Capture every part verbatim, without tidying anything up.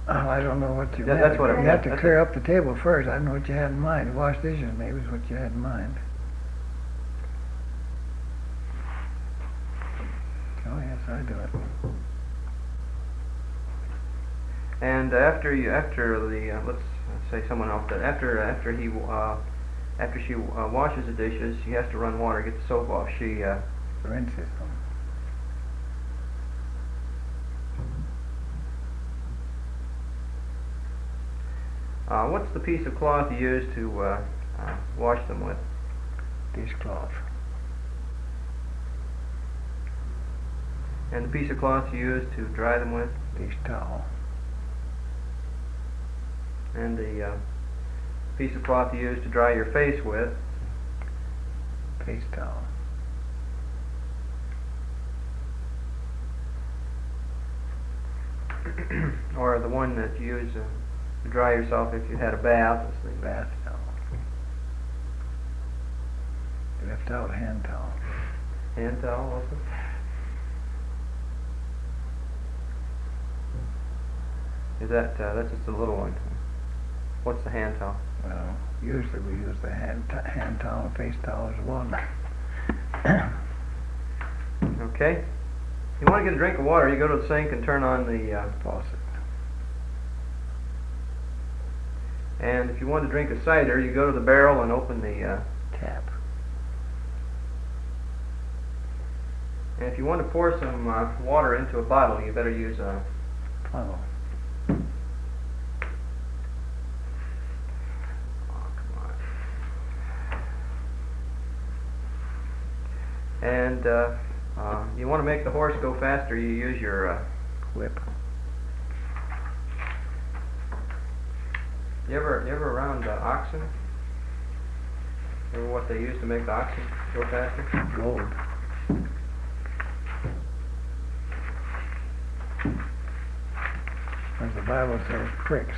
Oh, I don't know what you That, meant. that's what I You have to that's clear up the table first. I don't know what you had in mind. Wash dishes maybe is what you had in mind. Oh yes, I do it. And after you, after the uh, let's say someone else that after after he uh, after she uh, washes the dishes, she has to run water, get the soap off. She uh, Rinses them. uh, what's the piece of cloth you use to uh, uh, wash them with? Dishcloth. And the piece of cloth you use to dry them with? Dish towel. And the uh, piece of cloth you use to dry your face with? Face towel. Or the one that you use uh, to dry yourself if you had a bath? Bath towel. You left out hand towel. Hand towel also? Is that, uh, that's just a little one. What's the hand towel? Well, usually we use the hand, t- hand towel and face towel as one. Okay. You want to get a drink of water, you go to the sink and turn on the uh, Faucet. and if you want to drink a cider, you go to the barrel and open the uh, Tap. and if you want to pour some uh, water into a bottle, you better use a Funnel. And uh, uh, you want to make the horse go faster, you use your uh, Whip. you ever you ever around uh, oxen? Remember what they use to make the oxen go faster? Gold. As the Bible says, pricks.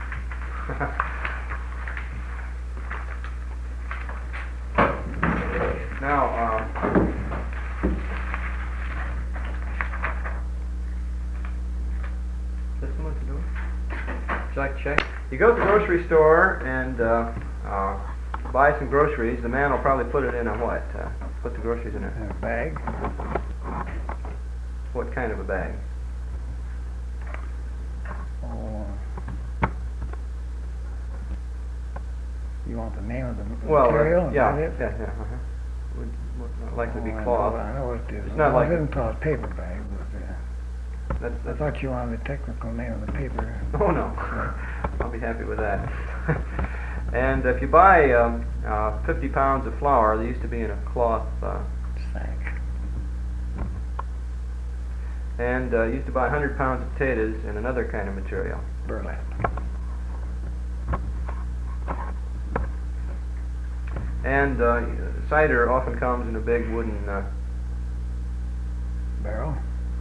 Now, uh, is this someone to do it? Would you like to check? You go to the grocery store and uh, uh, buy some groceries. The man will probably put it in a what? Uh, put the groceries in a In a bag. what kind of a bag? Oh. You want the name of the m- Well, material? uh, Is yeah, that it? yeah, yeah. Uh-huh. Would, would not likely be Oh, I cloth. know, I know what it is. It's not Well, like it isn't called paper bag, but uh, That's, I that's thought you wanted the technical name of the paper. Oh no, I'll be happy with that. And if you buy um, uh, fifty pounds of flour, they used to be in a cloth, uh, Sack. and uh, used to buy one hundred pounds of potatoes in another kind of material. Burlap. And uh, cider often comes in a big wooden uh, Barrel.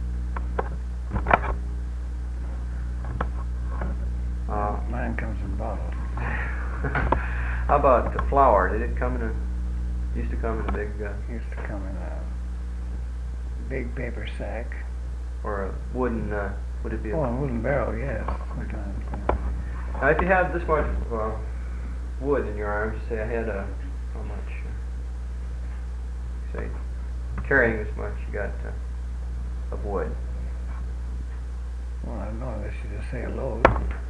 uh, Mine comes in bottles. how about the flour? Did it come in a, used to come in a big, uh, Used to come in a big paper sack. or a wooden, uh, would it be a, Oh, a wooden barrel, yes. Sometimes. Yeah. now if you have this much uh, wood in your arms, say I had a, how much, uh, say, carrying this much, you got uh, of wood. Well, I don't know unless you just say a load.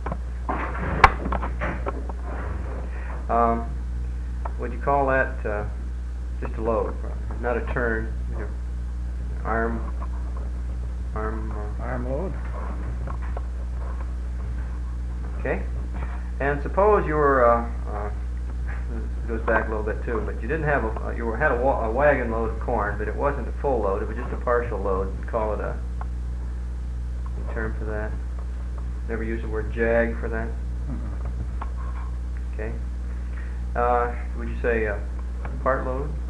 Um, would you call that uh, just a load, probably, not a turn, you know, arm, arm, uh, Arm load. okay? And suppose you were, uh, uh, this goes back a little bit too, but you didn't have a, uh, you were, had a, wa- a wagon load of corn, but it wasn't a full load, it was just a partial load. You'd call it a, a term for that. Never use the word jag for that. Mm-mm. Okay. Uh, would you say uh, part load?